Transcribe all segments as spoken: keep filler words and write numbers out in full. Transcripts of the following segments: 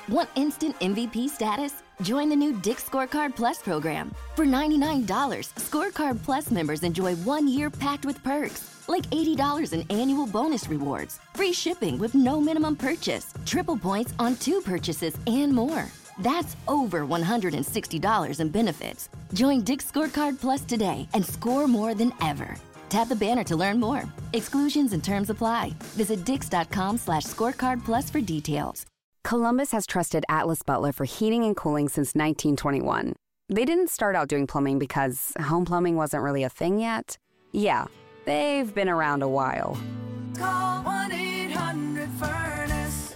Want instant M V P status? Join the new Dick's Scorecard Plus program. For ninety-nine dollars, Scorecard Plus members enjoy one year packed with perks, like eighty dollars in annual bonus rewards, free shipping with no minimum purchase, triple points on two purchases, and more. That's over one hundred sixty dollars in benefits. Join Dick's Scorecard Plus today and score more than ever. Tap the banner to learn more. Exclusions and terms apply. Visit dix.com slash scorecard plus for details. Columbus has trusted Atlas Butler for heating and cooling since nineteen twenty-one. They didn't start out doing plumbing because home plumbing wasn't really a thing yet. Yeah, they've been around a while. Call one eight hundred furnace.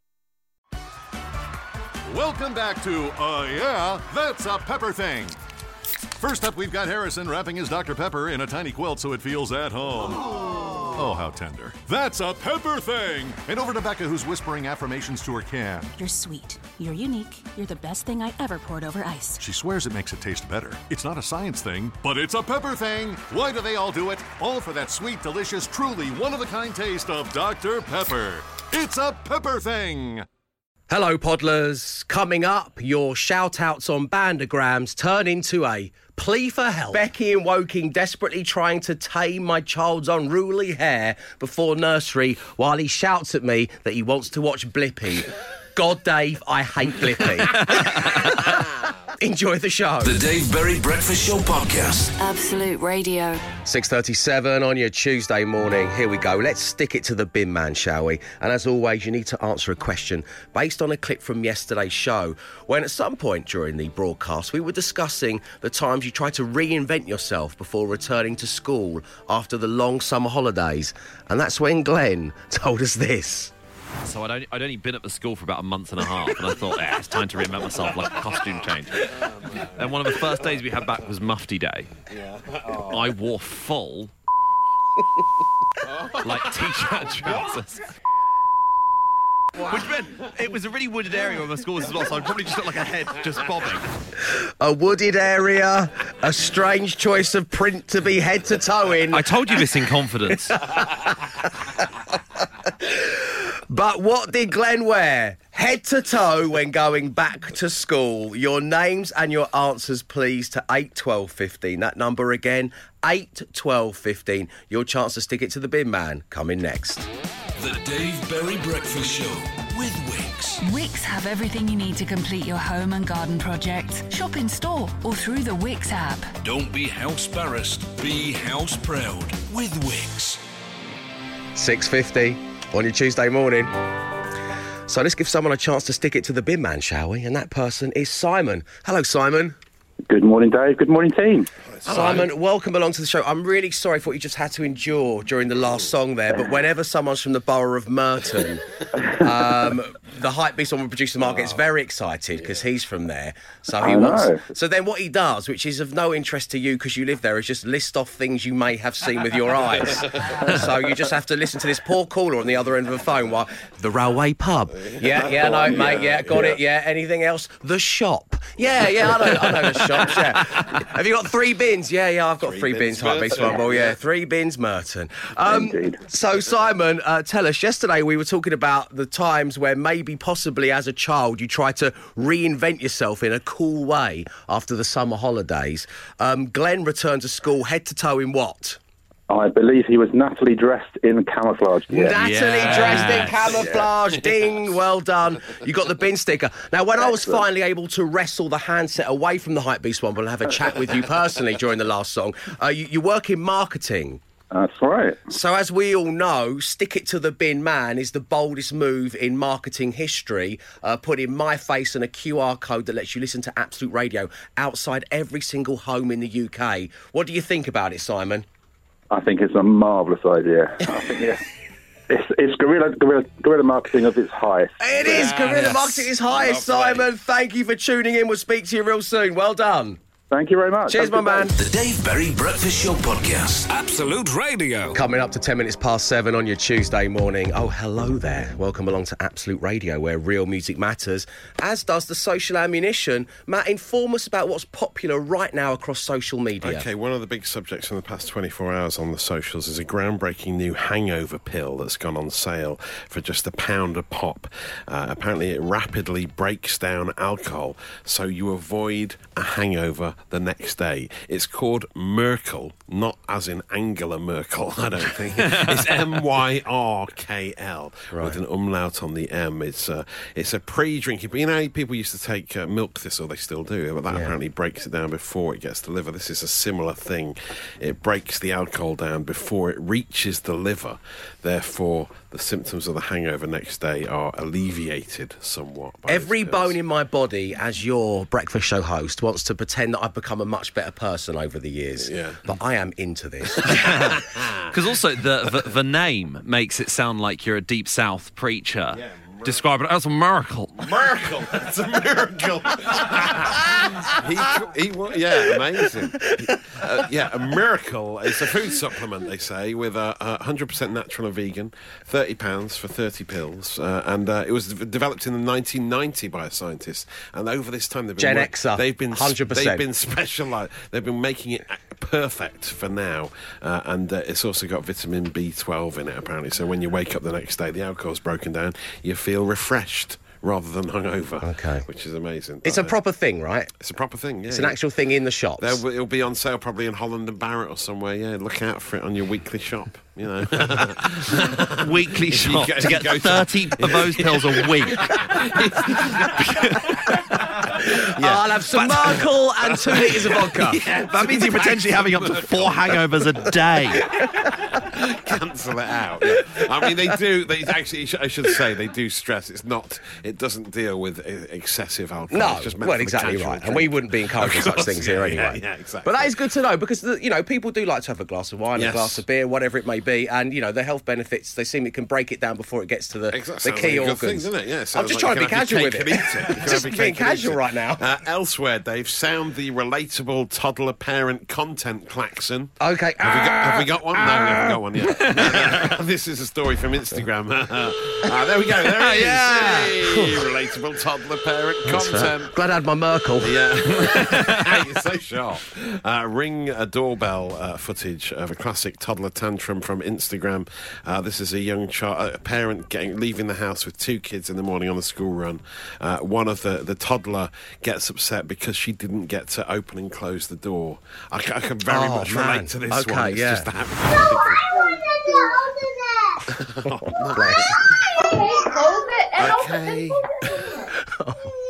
Welcome back to Uh Yeah, That's a Pepper Thing. First up, we've got Harrison wrapping his Doctor Pepper in a tiny quilt so it feels at home. Oh, how tender. That's a Pepper Thing! And over to Becca, who's whispering affirmations to her can. You're sweet. You're unique. You're the best thing I ever poured over ice. She swears it makes it taste better. It's not a science thing, but it's a Pepper Thing! Why do they all do it? All for that sweet, delicious, truly one-of-a-kind taste of Doctor Pepper. It's a Pepper Thing! Hello, Podlers. Coming up, your shout-outs on bandagrams turn into a plea for help. Becky in Woking desperately trying to tame my child's unruly hair before nursery while he shouts at me that he wants to watch Blippi. God, Dave, I hate Blippi. Enjoy the show. The Dave Berry Breakfast Show Podcast. Absolute Radio. six thirty-seven on your Tuesday morning. Here we go. Let's stick it to the bin man, shall we? And as always, you need to answer a question based on a clip from yesterday's show, when at some point during the broadcast, we were discussing the times you tried to reinvent yourself before returning to school after the long summer holidays. And that's when Glenn told us this. So I'd only, I'd only been at the school for about a month and a half, and I thought, eh, it's time to reinvent myself, like a costume change. And one of the first days we had back was Mufti Day. Yeah. Oh. I wore full, like, T-shirt and trousers. Wow. Which meant it was a really wooded area where my school was as well, so I'd probably just look like a head just bobbing. A wooded area, a strange choice of print to be head to toe in. I told you this in confidence. But what did Glenn wear? Head to toe when going back to school. Your names and your answers, please, to eight twelve fifteen. That number again, eight twelve fifteen. Your chance to stick it to the bin man coming next. The Dave Berry Breakfast Show with Wix. Wix have everything you need to complete your home and garden project. Shop in store or through the Wix app. Don't be house embarrassed, be house proud with Wix. six fifty on your Tuesday morning. So let's give someone a chance to stick it to the bin man, shall we? And that person is Simon. Hello, Simon. Good morning, Dave. Good morning, team. Simon, Hello. Welcome along to the show. I'm really sorry for what you just had to endure during the last song there, but whenever someone's from the borough of Merton, um, the hype beast on producer Mark gets very excited because he's from there. So he I wants. know. So then what he does, which is of no interest to you because you live there, is just list off things you may have seen with your eyes. So you just have to listen to this poor caller on the other end of the phone while the railway pub. Yeah, yeah, no, mate, yeah, got yeah. it, yeah. Anything else? The shop. Yeah, yeah, I know, I know the shops, yeah. Have you got three bins? Yeah, yeah, I've got three, three bins, hype beast Rumble, yeah. Three bins, Merton. Um, Indeed. So, Simon, uh, tell us, yesterday we were talking about the times where maybe possibly as a child you tried to reinvent yourself in a cool way after the summer holidays. Um, Glenn returned to school head to toe in what? I believe he was Natalie dressed in camouflage. Yeah. Natalie yes. dressed in camouflage. Yes. Ding, well done. You got the bin sticker. Now, when Excellent. I was finally able to wrestle the handset away from the Hypebeast Womble and have a chat with you personally during the last song, uh, you, you work in marketing. That's right. So as we all know, stick it to the bin man is the boldest move in marketing history. Uh, putting my face and a Q R code that lets you listen to Absolute Radio outside every single home in the U K. What do you think about it, Simon? I think it's a marvellous idea. I think, yeah. It's, it's guerrilla, guerrilla, guerrilla marketing of its highest. It is. Guerrilla yes. marketing is highest, Simon. Thank you for tuning in. We'll speak to you real soon. Well done. Thank you very much. Cheers, my man. The Dave Berry Breakfast Show Podcast. Absolute Radio. Coming up to ten minutes past seven on your Tuesday morning. Oh, hello there. Welcome along to Absolute Radio, where real music matters, as does the social ammunition. Matt, inform us about what's popular right now across social media. OK, one of the big subjects in the past twenty-four hours on the socials is a groundbreaking new hangover pill that's gone on sale for just a pound a pop. Uh, apparently, it rapidly breaks down alcohol, so you avoid a hangover the next day. It's called Merkel, not as in Angela Merkel, I don't think. It's M Y R K L, right, with an umlaut on the M. It's, uh, it's a pre-drinking, but you know, people used to take uh, milk thistle, they still do, but that yeah. apparently breaks it down before it gets to the liver. This is a similar thing. It breaks the alcohol down before it reaches the liver. Therefore, the symptoms of the hangover next day are alleviated somewhat. Every bone in my body, as your breakfast show host, wants to pretend that I've become a much better person over the years. Yeah. But I am into this. Because also the, the the name makes it sound like you're a Deep South preacher. Yeah. Describe it as a miracle. Miracle! It's a miracle! he, he, yeah, amazing. Uh, yeah, a miracle. It's a food supplement, they say, with a uh, one hundred percent natural and vegan, thirty pounds for thirty pills. Uh, and uh, it was d- developed in nineteen ninety by a scientist. And over this time, they've been... Gen work- Xer, they've been, one hundred percent. They've been specialised. They've been making it perfect for now. Uh, and uh, it's also got vitamin B twelve in it, apparently. So when you wake up the next day, the alcohol's broken down, you feel refreshed rather than hungover. Okay. Which is amazing. It's a proper thing, right? It's a proper thing, yeah. It's an actual thing in the shops. There, it'll be on sale probably in Holland and Barrett or somewhere, yeah. Look out for it on your weekly shop, you know. Weekly shop to get thirty of those pills a week. Yeah. I'll have some Merkel and two litres of vodka. Yeah, that means you're potentially having up to four hangovers a day. Cancel it out. Yeah. I mean, they do. They actually, I should say, they do stress it's not. It doesn't deal with excessive alcohol. No, it's just meant well, for exactly the right. drink. And we wouldn't be encouraging such things yeah, here anyway. Yeah, yeah, exactly. But that is good to know because the, you know people do like to have a glass of wine, yes. a glass of beer, whatever it may be, and you know the health benefits. They seem it can break it down before it gets to the, exactly. the key like organs. Thing, doesn't it? Yeah, I'm just like trying to be casual with it. it. Just being casual right now. Uh, elsewhere, Dave, sound the relatable toddler parent content klaxon. Okay. Have, ah! we, got, have we got one? No, we haven't got one yet. This is a story from Instagram. uh, there we go. There it is. Yeah. Hey, relatable toddler parent That's content. Right. Glad I had my Merkel. Yeah. You're so sharp. Uh, ring a doorbell uh, footage of a classic toddler tantrum from Instagram. Uh, this is a young child, a parent getting leaving the house with two kids in the morning on a school run. Uh, one of the, the toddler gets upset because she didn't get to open and close the door. I, I can very oh, much man. relate to this okay, one. It's yeah. just that. Oh, bless. Okay. Oh.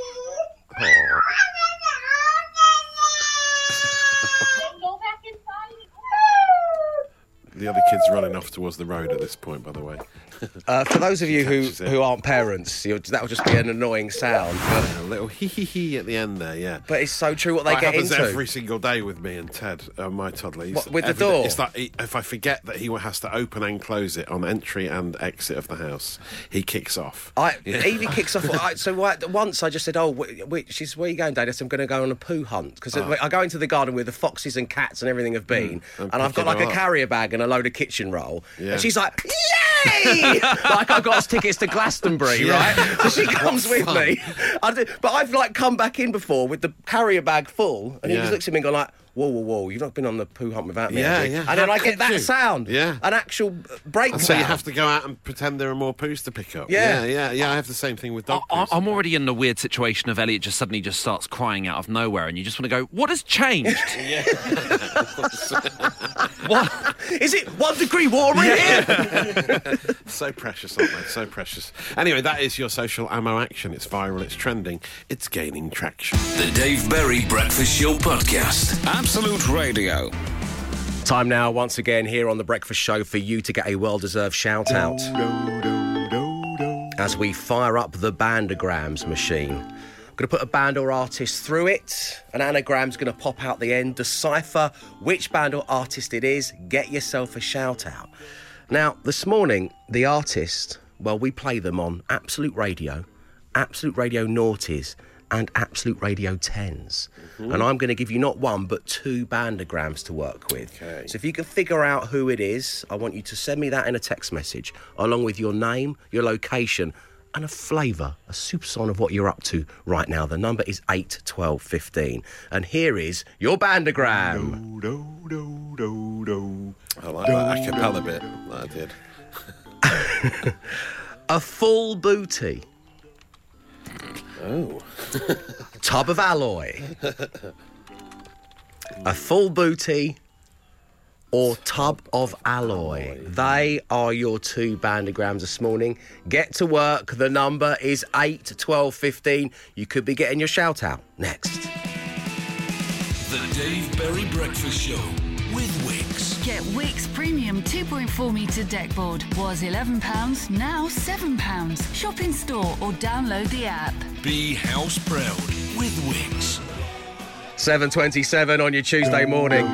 The other kid's running off towards the road at this point, by the way. Uh, for those of you who, who aren't parents, that will just be an annoying sound. Yeah, a little hee-hee-hee at the end there, yeah. But it's so true what they that get happens into. every single day with me and Ted, uh, my toddler. What, with the every, door? It's like he, if I forget that he has to open and close it on entry and exit of the house, he kicks off. I, yeah. Evie kicks off. I, so I, once I just said, "Oh, wait, wait, she's where are you going, Dad?" I said, "I'm going to go on a poo hunt because oh. I go into the garden where the foxes and cats and everything have been, mm, and, and I've got like a up. carrier bag and a load of kitchen roll." Yeah. And she's like, "Yay!" Like I got us tickets to Glastonbury, yeah. right? So she comes with fun. me. I do, but I've like come back in before with the carrier bag full, and yeah. he just looks at me and go like, whoa, whoa, whoa, you've not been on the poo hunt without me, yeah, have you? yeah. And then How I get that you? sound. Yeah. An actual breakdown. So you have to go out and pretend there are more poos to pick up. Yeah. Yeah, yeah, yeah. I have the same thing with dog I, poos. I'm already in a weird situation of Elliot just suddenly just starts crying out of nowhere and you just want to go, what has changed? Yeah. What? Is it one degree warmer in here? So precious, aren't they? So precious. Anyway, that is your social ammo action. It's viral, it's trending, it's gaining traction. The Dave Berry Breakfast Show Podcast. Absolute Radio. Time now, once again, here on The Breakfast Show for you to get a well-deserved shout-out. As we fire up the bandograms machine. I'm going to put a band or artist through it. An anagram's going to pop out the end. Decipher which band or artist it is. Get yourself a shout-out. Now, this morning, the artist, well, we play them on Absolute Radio, Absolute Radio Naughties, and Absolute Radio tens. Mm-hmm. And I'm going to give you not one, but two bandagrams to work with. Okay. So if you can figure out who it is, I want you to send me that in a text message, along with your name, your location, and a flavour, a soupçon of what you're up to right now. The number is eight twelve fifteen. And here is your bandagram. Do, do, do, do. I like that a cappella bit that I did. A full booty. Oh. Tub of alloy. A full booty or tub of alloy. They are your two bandagrams this morning. Get to work. The number is eight twelve fifteen. You could be getting your shout out next. The Dave Berry Breakfast Show with Wix. Get Wix Premium two point four metre deck board. Was eleven pounds, now seven pounds. Shop in store or download the app. Be house proud with Wix. seven twenty-seven on your Tuesday morning.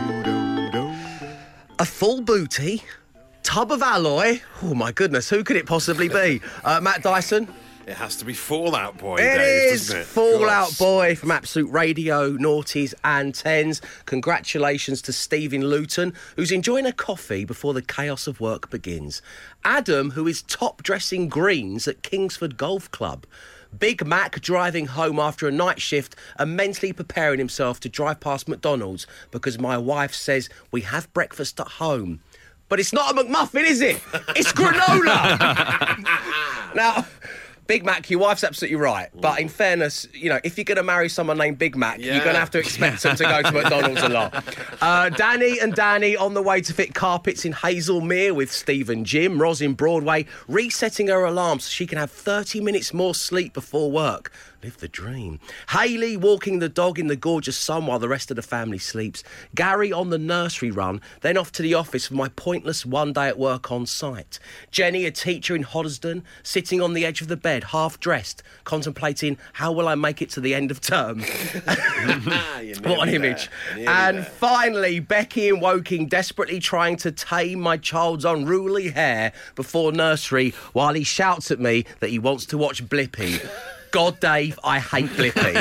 A full booty, tub of alloy. Oh, my goodness, who could it possibly be? Uh, Matt Dyson? It has to be Fallout Boy, It Dave, is doesn't it? Fallout Boy from Absolute Radio, noughties and tens. Congratulations to Stephen Luton, who's enjoying a coffee before the chaos of work begins. Adam, who is top dressing greens at Kingsford Golf Club. Big Mac driving home after a night shift and mentally preparing himself to drive past McDonald's because my wife says we have breakfast at home. But it's not a McMuffin, is it? It's granola! Now, Big Mac, your wife's absolutely right. But in fairness, you know, if you're going to marry someone named Big Mac, Yeah. you're going to have to expect them to go to McDonald's a lot. Uh, Danny and Danny on the way to fit carpets in Hazelmere with Steve and Jim. Ros in Broadway, resetting her alarm so she can have thirty minutes more sleep before work. Live the dream. Hayley walking the dog in the gorgeous sun while the rest of the family sleeps. Gary on the nursery run, then off to the office for my pointless one day at work on site. Jenny, a teacher in Hoddesdon, sitting on the edge of the bed, half dressed, contemplating how will I make it to the end of term. What an image. And there. Finally, Becky in Woking, desperately trying to tame my child's unruly hair before nursery while he shouts at me that he wants to watch Blippi. God, Dave, I hate Blippi.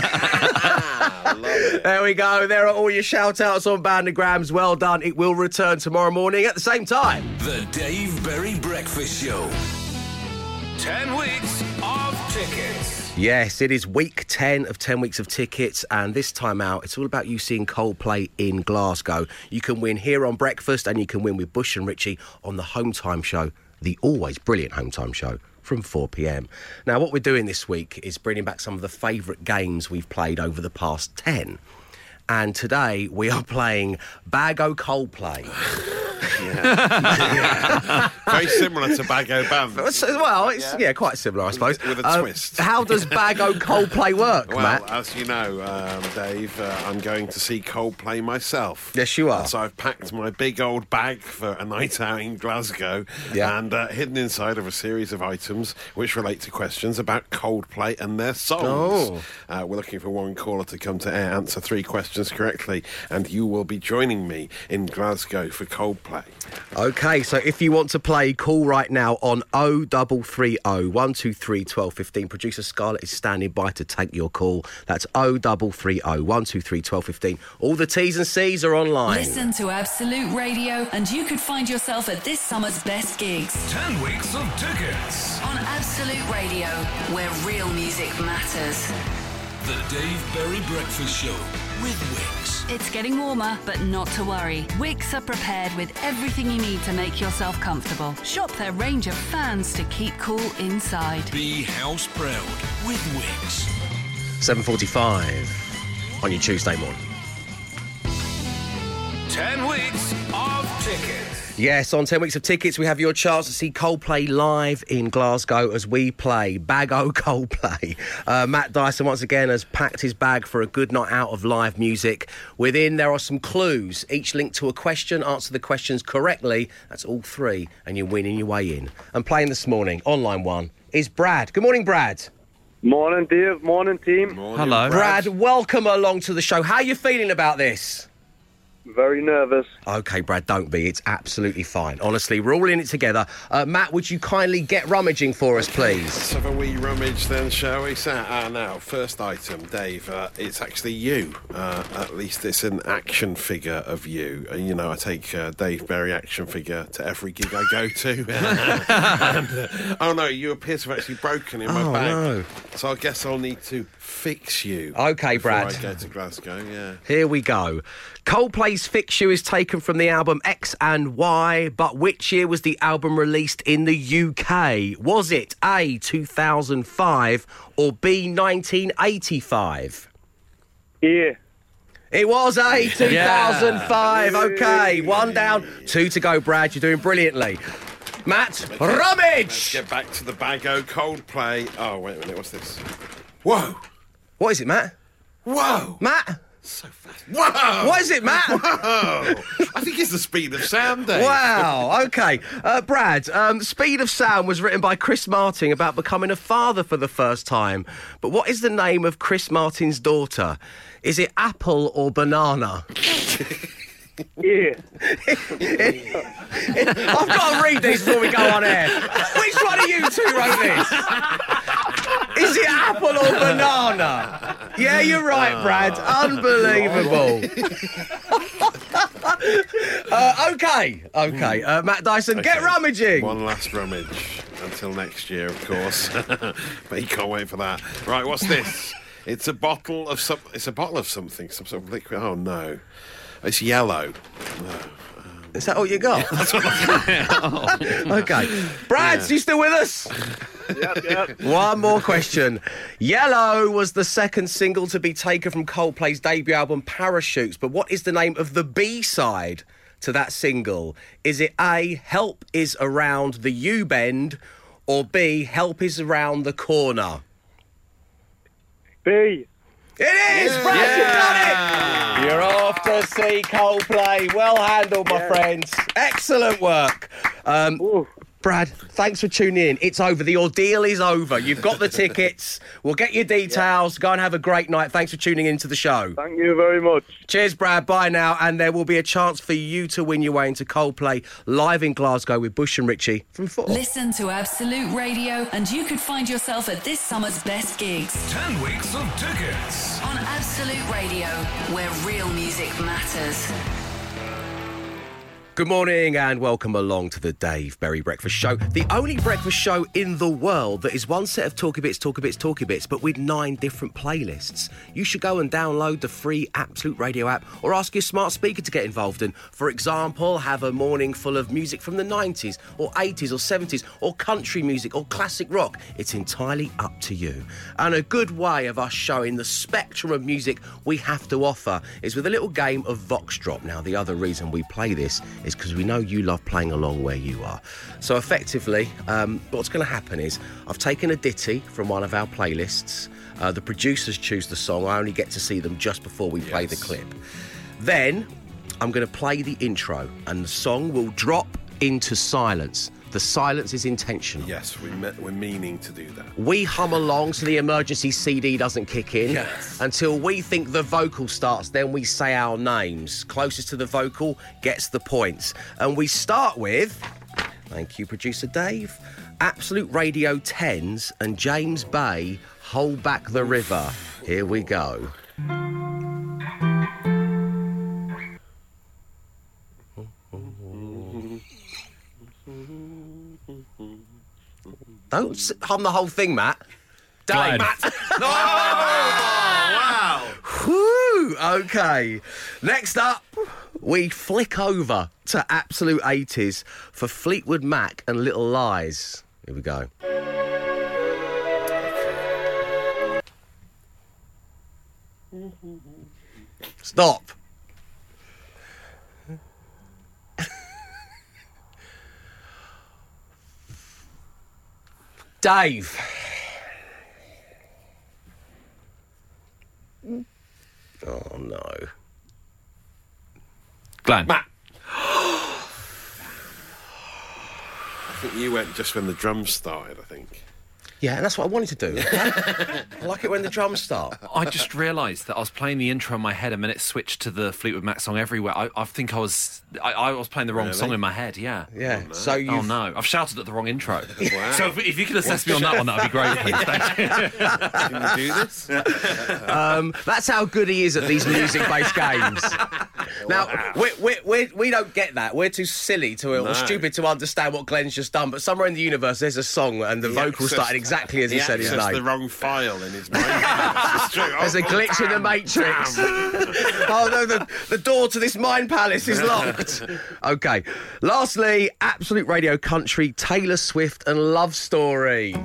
There we go. There are all your shout-outs on bandagrams. Well done. It will return tomorrow morning at the same time. The Dave Berry Breakfast Show. Ten weeks of tickets. Yes, it is week ten of ten weeks of tickets, and this time out, it's all about you seeing Coldplay in Glasgow. You can win here on Breakfast, and you can win with Bush and Richie on the Home Time Show, the always brilliant Home Time Show, from four p.m. Now, what we're doing this week is bringing back some of the favourite games we've played over the past ten. And today we are playing Bag O' Coldplay. Yeah. Very similar to Bag O' Bam. Well, it's yeah. yeah, quite similar, I suppose. With, with a um, twist. How does Bag O' Coldplay work, well, Matt? as you know, um, Dave, uh, I'm going to see Coldplay myself. Yes, you are. So I've packed my big old bag for a night out in Glasgow, yeah. and uh, hidden inside of a series of items which relate to questions about Coldplay and their songs. Oh. Uh, we're looking for one caller to come to air, answer three questions correctly, and you will be joining me in Glasgow for Coldplay. OK, so if you want to play, call right now on oh three three oh, one two three, one two one five. Producer Scarlett is standing by to take your call. That's oh three three oh, one two three, one two one five. All the T's and C's are online. Listen to Absolute Radio and you could find yourself at this summer's best gigs. Ten weeks of tickets. On Absolute Radio, where real music matters. The Dave Berry Breakfast Show with Wix. It's getting warmer, but not to worry. Wix are prepared with everything you need to make yourself comfortable. Shop their range of fans to keep cool inside. Be house proud with Wix. seven forty-five on your Tuesday morning. Ten weeks of tickets. Yes, on ten weeks of tickets, we have your chance to see Coldplay live in Glasgow as we play Bag O' Coldplay. Uh, Matt Dyson, once again, has packed his bag for a good night out of live music. Within, there are some clues, each linked to a question. Answer the questions correctly. That's all three, and you're winning your way in. And playing this morning, on line one, is Brad. Good morning, Brad. Morning, Dave. Morning, team. Morning, Hello. Brad, welcome along to the show. How are you feeling about this? Very nervous. OK, Brad, don't be. It's absolutely fine. Honestly, we're all in it together. Uh, Matt, would you kindly get rummaging for us, please? Let's have a wee rummage then, shall we? So, uh, now, first item, Dave, uh, it's actually you. Uh, at least it's an action figure of you. Uh, you know, I take uh, Dave Berry action figure to every gig I go to. and, uh, oh, no, you appear to have actually broken in my Oh, bag. no. So I guess I'll need to fix you. OK, before Brad. I go to Glasgow, yeah. Here we go. Coldplay's Fix You is taken from the album X and Y, but which year was the album released in the U K? Was it A, two thousand five, or B, nineteen eighty-five? Yeah. It was A, two thousand five. Yeah. OK, one down, two to go, Brad. You're doing brilliantly. Matt, rummage! Let's get back to the Bago Coldplay. Oh, wait a minute, what's this? Whoa! What is it, Matt? Whoa! Matt? So fast. Whoa! What is it, Matt? Whoa! I think it's the speed of sound, Dave. Wow, OK. Uh, Brad, um, Speed of Sound was written by Chris Martin about becoming a father for the first time. But what is the name of Chris Martin's daughter? Is it Apple or Banana? Yeah. I've got to read these before we go on air. Which one of you two wrote this? Is it Apple or Banana? Yeah, you're right, Brad. Unbelievable. uh, OK, OK. Uh, Matt Dyson, Okay. get rummaging. One last rummage until next year, of course. But you can't wait for that. Right, what's this? It's a bottle of some. It's a bottle of something. Some sort of liquid. Oh no, it's yellow. No. Is that all you got? oh. OK. Brad, Yeah. you still with us? Yep, yep. One more question. Yellow was the second single to be taken from Coldplay's debut album Parachutes, but what is the name of the B-side to that single? Is it A, Help Is Around the U-Bend, or B, Help Is Around the Corner? B. It is! Yeah. Brad, Yeah. you've done it! You're off to see Coldplay. Well handled, my Yeah. friends. Excellent work. Um, Ooh. Brad, thanks for tuning in. It's over. The ordeal is over. You've got the tickets. We'll get your details. Go and have a great night. Thanks for tuning in to the show. Thank you very much. Cheers, Brad. Bye now. And there will be a chance for you to win your way into Coldplay live in Glasgow with Bush and Richie from four. Listen to Absolute Radio and you could find yourself at this summer's best gigs. Ten weeks of tickets. On Absolute Radio, where real music matters. Good morning and welcome along to the Dave Berry Breakfast Show. The only breakfast show in the world that is one set of Talky Bits, Talky Bits, Talky Bits, but with nine different playlists. You should go and download the free Absolute Radio app or ask your smart speaker to get involved in. For example, have a morning full of music from the nineties or eighties or seventies or country music or classic rock. It's entirely up to you. And a good way of us showing the spectrum of music we have to offer is with a little game of Vox Drop. Now, the other reason we play this is because we know you love playing along where you are. So effectively, um, what's going to happen is I've taken a ditty from one of our playlists. Uh, the producers choose the song. I only get to see them just before we play the clip. Then I'm going to play the intro and the song will drop into silence. The silence is intentional. Yes, we me- we're meaning to do that. We hum along so the emergency C D doesn't kick in. Yes. Until we think the vocal starts, then we say our names. Closest to the vocal gets the points. And we start with, thank you, producer Dave, Absolute Radio tens and James Bay, Hold Back the River. Here we go. Don't s- hum the whole thing, Matt. Dave, Glad. Matt. Oh, wow. Whew. Okay. Next up, we flick over to Absolute eighties for Fleetwood Mac and Little Lies. Here we go. Stop. Dave. Oh, no. Glenn. Matt. I think you went just when the drums started, I think. Yeah, and that's what I wanted to do. I like it when the drums start. I just realised that I was playing the intro in my head and then it switched to the Fleetwood Mac song everywhere. I, I think I was I, I was playing the wrong Really? song in my head, yeah. Yeah, so you Oh, no. I've shouted at the wrong intro. Wow. So if, if you could assess me on that one, that would be great, please. Thank you. Can you do this? Um, that's how good he is at these music-based games. Now, we, we, we, we don't get that. We're too silly to or No. stupid to understand what Glenn's just done. But somewhere in the universe, there's a song, and the He vocals accessed- started exactly as he, said his accessed name. the wrong file in his brain. It's true. There's a Oh, glitch in the damn, Matrix. damn. Oh no, the, the door to this mind palace is locked. Okay. Lastly, Absolute Radio Country, Taylor Swift and Love Story.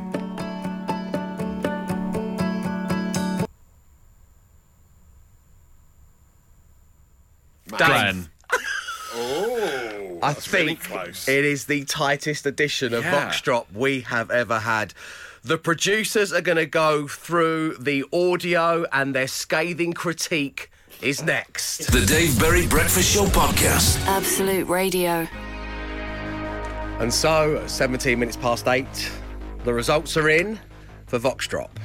Glenn. Oh, I that's really think close. it is the tightest edition of Yeah. Vox Drop we have ever had. The producers are going to go through the audio, and their scathing critique is next. The Dave Berry Breakfast Show podcast. Absolute Radio. And so, seventeen minutes past eight, the results are in for Vox Drop.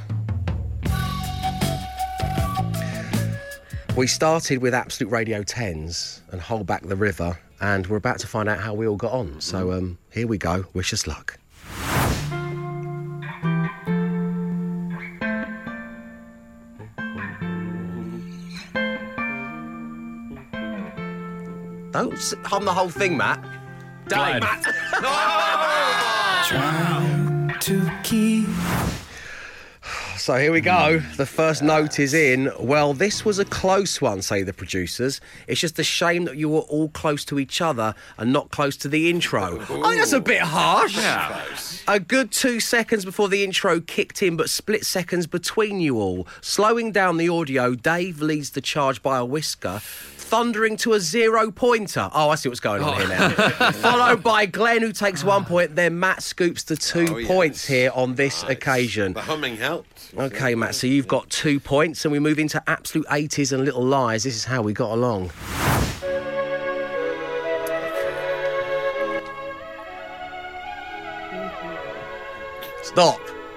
We started with Absolute Radio tens and Hold Back the River, and we're about to find out how we all got on. So um, here we go. Wish us luck. Don't s- hum the whole thing, Matt. Dave. Glenn. Matt. Trying to keep. So here we go. The first note is in. Well, this was a close one, say the producers. It's just a shame that you were all close to each other and not close to the intro. I think that's a bit harsh. Yeah. A good two seconds before the intro kicked in, but split seconds between you all. Slowing down the audio, Dave leads the charge by a whisker, thundering to a zero-pointer. Oh, I see what's going on here now. Followed by Glenn, who takes one point. Then Matt scoops the two Oh, yes. points here on this Nice. occasion. The humming helped. Okay, Matt, so you've got two points, and we move into Absolute eighties and Little Lies. This is how we got along. Stop.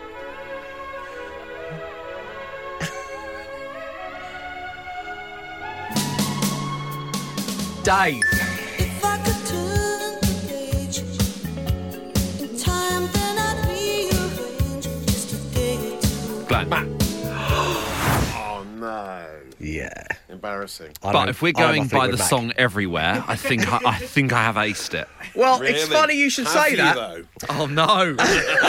Dave. If I could turn the page in time, then I'd rearrange just a day or two. Glenn. Oh, no. Yeah. Embarrassing. I But don't- if we're I don't going think by we're the back. song Everywhere, I think I, I think I have aced it. Well, it's Really? funny you should Have say you, that. though? Oh, no.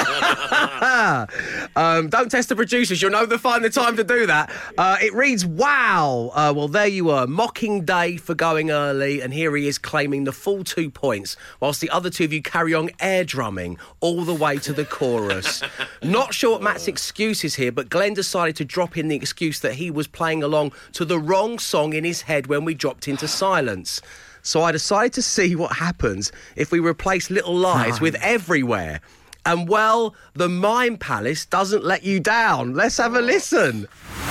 Um, don't test the producers. You'll know they'll find the time to do that. Uh, it reads, wow. Uh, well, there you were. Mocking Dave for going early, and here he is claiming the full two points, whilst the other two of you carry on air drumming all the way to the chorus. Not sure what Matt's excuse is here, but Glenn decided to drop in the excuse that he was playing along to the wrong song in his head when we dropped into silence. So I decided to see what happens if we replace Little Lies with Everywhere. And, well, the Mime Palace doesn't let you down. Let's have a listen.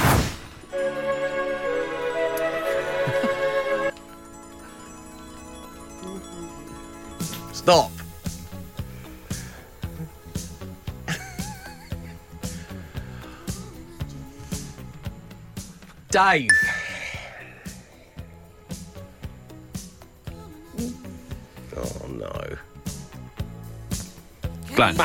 Stop. Dave. Oh, no. Glenn.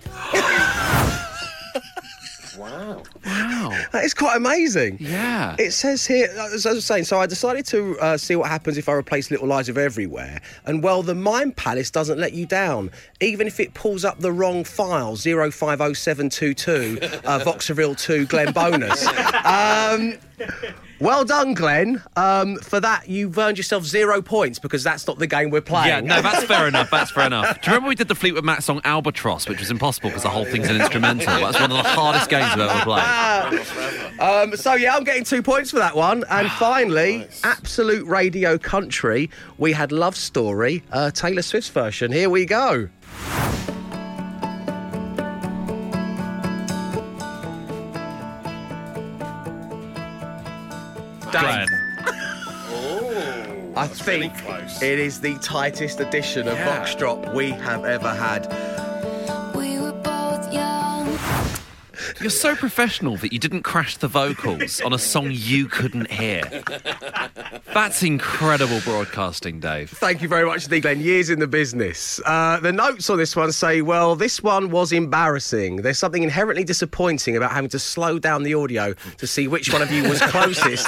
Wow. Wow. That is quite amazing. Yeah. It says here, as I was saying, so I decided to uh, see what happens if I replace Little Lies with Everywhere. And, well, the Mime Palace doesn't let you down, even if it pulls up the wrong file, zero five oh seven two two, uh, Voxerville two, Glenn Bonus. Um, well done, Glenn. Um, for that, you've earned yourself zero points because that's not the game we're playing. Yeah, no, that's fair enough. That's fair enough. Do you remember we did the Fleetwood Mac song Albatross, which was impossible because the whole thing's an instrumental? That's one of the hardest games I've ever played. Um, so, yeah, I'm getting two points for that one. And finally, Absolute Radio Country, we had Love Story, uh, Taylor Swift's version. Here we go. Glenn. Oh, I that's think really close. it is the tightest edition of Yeah. Vox Drop we have ever had. We were both young. You're so professional that you didn't crash the vocals on a song you couldn't hear. That's incredible broadcasting, Dave. Thank you very much, Glenn. Years in the business. Uh, the notes on this one say, well, this one was embarrassing. There's something inherently disappointing about having to slow down the audio to see which one of you was closest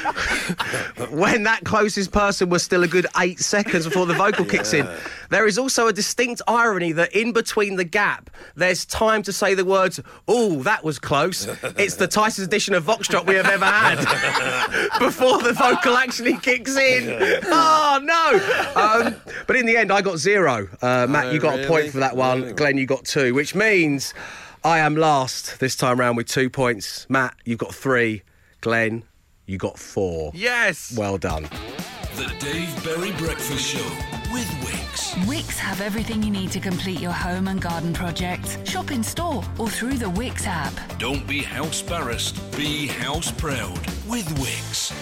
when that closest person was still a good eight seconds before the vocal kicks in. There is also a distinct irony that in between the gap, there's time to say the words, "Ooh, that was close." It's the tightest edition of Voxtrot we have ever had before the vocal actually kicks in. Oh, no. Um, but in the end, I got zero. Uh, Matt, Oh, you got really? a point for that one. Really? Glenn, you got two, which means I am last this time round with two points. Matt, you've got three. Glenn, you got four. Yes. Well done. The Dave Berry Breakfast Show with Wix. Wix have everything you need to complete your home and garden project. Shop in store or through the Wix app. Don't be house embarrassed, be house proud with Wix.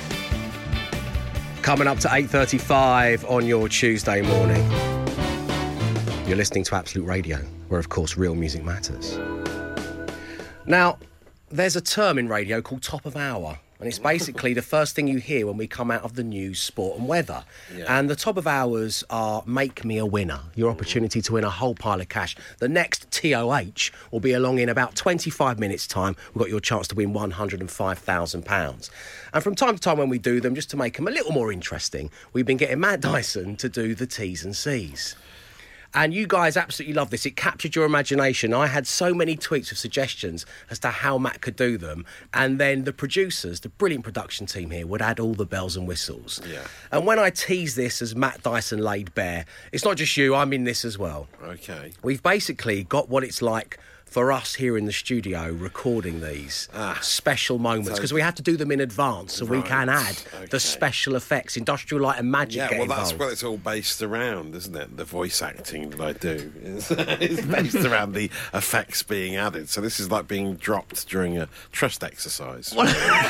Coming up to eight thirty-five on your Tuesday morning. You're listening to Absolute Radio, where, of course, real music matters. Now, there's a term in radio called top of hour, and it's basically the first thing you hear when we come out of the news, sport and weather. Yeah. And the top of hours are Make Me a Winner, your opportunity to win a whole pile of cash. The next T O H will be along in about twenty-five minutes' time. We've got your chance to win one hundred five thousand pounds. And from time to time when we do them, just to make them a little more interesting, we've been getting Matt Dyson to do the T's and C's. And you guys absolutely love this. It captured your imagination. I had so many tweets of suggestions as to how Matt could do them. And then the producers, the brilliant production team here, would add all the bells and whistles. Yeah. And when I tease this as Matt Dyson laid bare, it's not just you, I'm in this as well. Okay. We've basically got what it's like for us here in the studio recording these Ah. special moments, So- because we have to do them in advance so we Right. can add Okay. the special effects, industrial light and magic Yeah, get well, that's involved. what it's all based around, isn't it? The voice acting that I do is, is based around the effects being added. So this is like being dropped during a trust exercise. So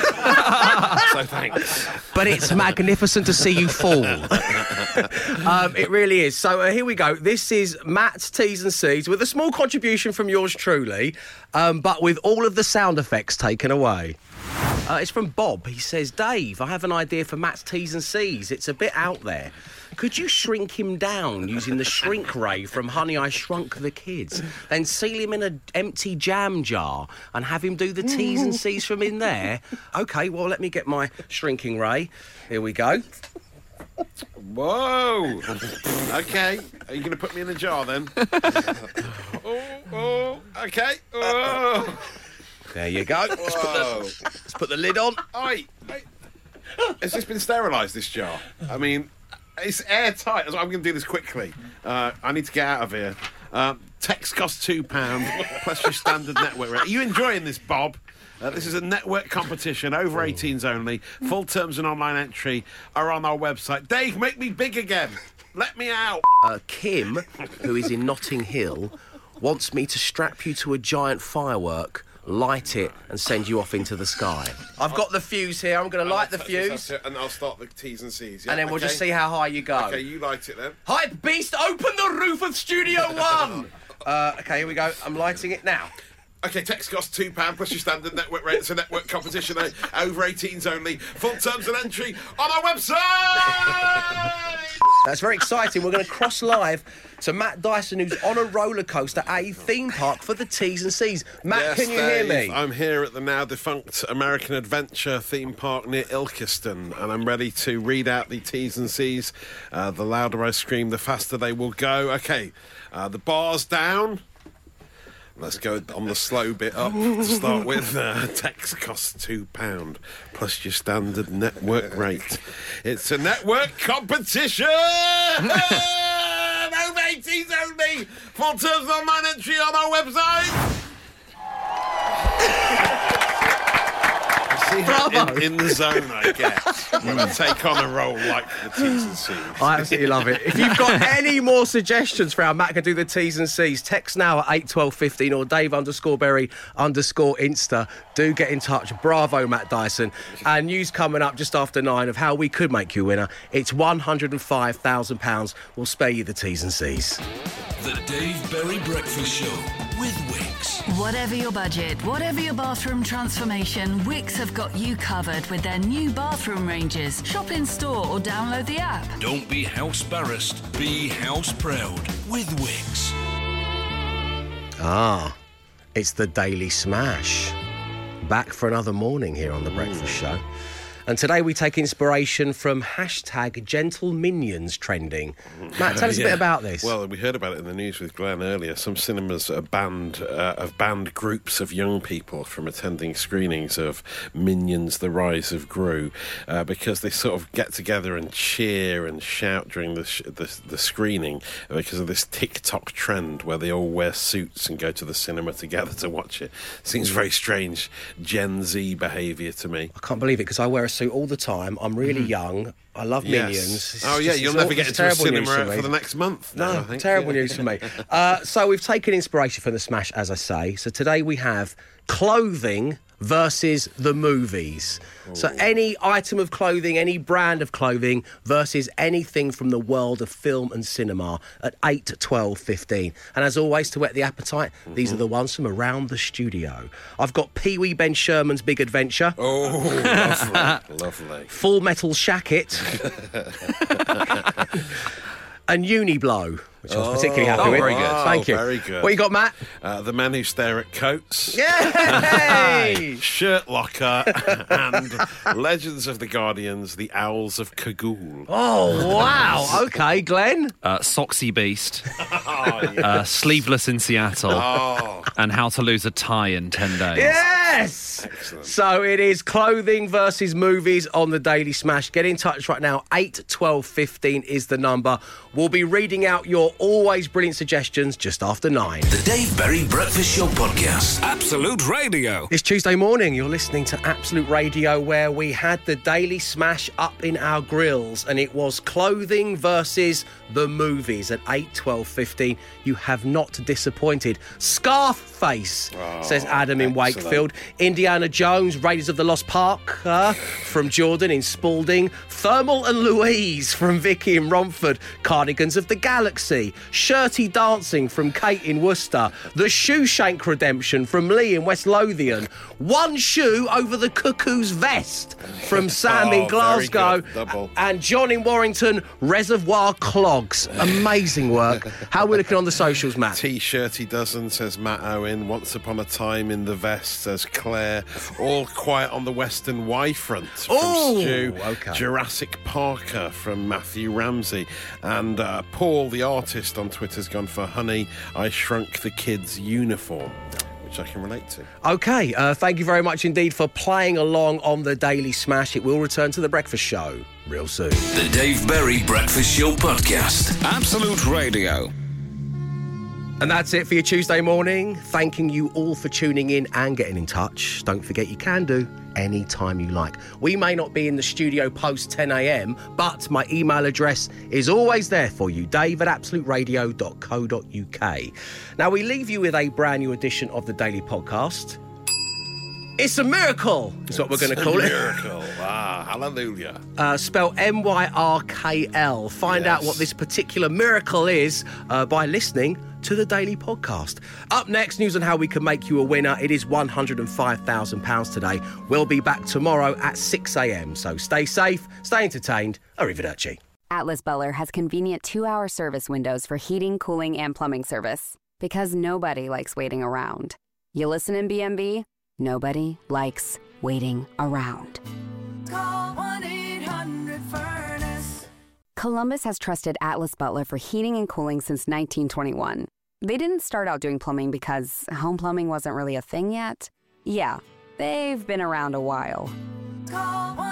thanks. But it's magnificent to see you fall. um, it really is. So uh, here we go. This is Matt's T's and C's with a small contribution from yours truly, um, but with all of the sound effects taken away. Uh, it's from Bob. He says, Dave, I have an idea for Matt's T's and C's. It's a bit out there. Could you shrink him down using the shrink ray from Honey, I Shrunk the Kids? Then seal him in an empty jam jar and have him do the T's and C's from in there? OK, well, let me get my shrinking ray. Here we go. Whoa. Okay. Are you going to put me in a jar then? oh, oh, okay. Oh. There you go. Let's put, the, let's put the lid on. Oi, oi. Has this been sterilised, this jar? I mean, it's airtight. I'm going to do this quickly. Uh, I need to get out of here. Uh, text costs two pounds plus your standard network rate. Are you enjoying this, Bob? Uh, this is a network competition, over eighteens only. Full terms and online entry are on our website. Dave, make me big again. Let me out. Uh, Kim, who is in Notting Hill, wants me to strap you to a giant firework, light it and send you off into the sky. I've got the fuse here. I'm going to light the fuse. And I'll start the T's and C's. Yeah? And then we'll Okay. just see how high you go. Okay, you light it then. Hype Beast, open the roof of Studio One! uh, OK, here we go. I'm lighting it now. Okay, text costs two pounds plus your standard network rate. It's a network competition, eh? Over eighteens only. Full terms and entry on our website! That's very exciting. We're going to cross live to Matt Dyson, who's on a roller coaster at a theme park for the T's and C's. Matt, Yes, can you Dave, hear me? I'm here at the now defunct American Adventure theme park near Ilkeston, and I'm ready to read out the T's and C's. Uh, the louder I scream, the faster they will go. Okay, uh, the bar's down. Let's go on the slow bit up to start with. Uh, text costs two pounds plus your standard network rate. It's a network competition! Over eighteens only! Full terms online entry on our website! See how in, in the zone I get when I take on a role like the T's and C's. I absolutely love it. If you've got any more suggestions for how Matt can do the T's and C's, text now at eight twelve fifteen or Dave underscore Berry underscore Insta. Do get in touch. Bravo, Matt Dyson. And news coming up just after nine of how we could make you a winner. It's one hundred five thousand pounds. We'll spare you the T's and C's. The Dave Berry Breakfast Show with Wix. Wix. Whatever your budget, whatever your bathroom transformation, Wix have got you covered with their new bathroom ranges. Shop in store or download the app. Don't be house barrassed, be house proud with Wix. Ah, it's the Daily Smash. Back for another morning here on The Breakfast Show. And today we take inspiration from hashtag gentle minions trending. Matt, tell us a Yeah. bit about this. Well, we heard about it in the news with Glenn earlier. Some cinemas are banned, uh, have banned groups of young people from attending screenings of Minions: The Rise of Gru uh, because they sort of get together and cheer and shout during the, sh- the the screening because of this TikTok trend where they all wear suits and go to the cinema together to watch it. Seems very strange Gen Z behaviour to me. I can't believe it because I wear a suit all the time. I'm really young. I love Yes. Minions. It's Oh, yeah, just- you'll it's never all- get it's into a terrible news cinema to me. for the next month now, No, I think. terrible Yeah. news for me. Uh, so we've taken inspiration from the Smash, as I say. So today we have clothing versus the movies. So any item of clothing, any brand of clothing versus anything from the world of film and cinema at eight, twelve, fifteen. And as always, to whet the appetite, these are the ones from around the studio. I've got Pee Wee Ben Sherman's Big Adventure. Oh, lovely, lovely. Full Metal Shacket. And Uniblow, which I was particularly happy Oh, with. very good. Thank you. Very good. What you got, Matt? Uh, the Men Who Stare at Coats. Yay! Shirt Locker and Legends of the Guardians, The Owls of Cagoule. Oh, wow. Okay, Glenn. Uh, Soxy Beast, Oh, yeah. uh, Sleeveless in Seattle, Oh. and How to Lose a Tie in ten days. Yes! Excellent. So it is clothing versus movies on the Daily Smash. Get in touch right now. eight, twelve, fifteen is the number. We'll be reading out your always brilliant suggestions just after nine. The Dave Berry Breakfast Show Podcast. Absolute Radio. It's Tuesday morning. You're listening to Absolute Radio, where we had the Daily Smash up in our grills, and it was clothing versus the movies at eight, twelve, fifteen. You have not disappointed. Scarf Face, Oh, says Adam in excellent. Wakefield. Indiana Jones, Raiders of the Lost Park, uh, from Jordan in Spalding. Thermal and Louise from Vicky in Romford. Cardigans of the Galaxy. Shirty Dancing from Kate in Worcester. The Shoeshank Redemption from Lee in West Lothian. One Shoe Over the Cuckoo's Vest from Sam Oh, in very Glasgow. good. Double. And John in Warrington, Reservoir Clogs. Amazing work. How are we looking on the socials, Matt? T-shirty dozen, says Matt Owen. Once Upon a Time in the Vest, says Claire. All Quiet on the Western Y-front from Oh, Stu. okay. Jurassic Parker from Matthew Ramsey. And uh, Paul, the artist, on Twitter's gone for Honey, I Shrunk the Kid's Uniform, which I can relate to. Okay, uh, thank you very much indeed for playing along on the Daily Smash. It will return to the Breakfast Show real soon. The Dave Berry Breakfast Show Podcast. Absolute Radio. And that's it for your Tuesday morning. Thanking you all for tuning in and getting in touch. Don't forget you can do any time you like. We may not be in the studio post ten a.m, but my email address is always there for you, dave at absolute radio dot co dot uk. Now, we leave you with a brand new edition of the Daily Podcast. It's a miracle, is what we're going to call it. Miracle. Ah, hallelujah. Uh, spell M Y R K L. Find out Yes. what this particular miracle is uh, by listening to the Daily Podcast. Up next, news on how we can make you a winner. It is one hundred five thousand pounds today. We'll be back tomorrow at six a.m. So stay safe, stay entertained. Arrivederci. Atlas Butler has convenient two-hour service windows for heating, cooling, and plumbing service. Because nobody likes waiting around. You listen in B and B? Nobody likes waiting around. Call one eight hundred furnace. Columbus has trusted Atlas Butler for heating and cooling since nineteen twenty-one. They didn't start out doing plumbing because home plumbing wasn't really a thing yet. Yeah, they've been around a while. Call one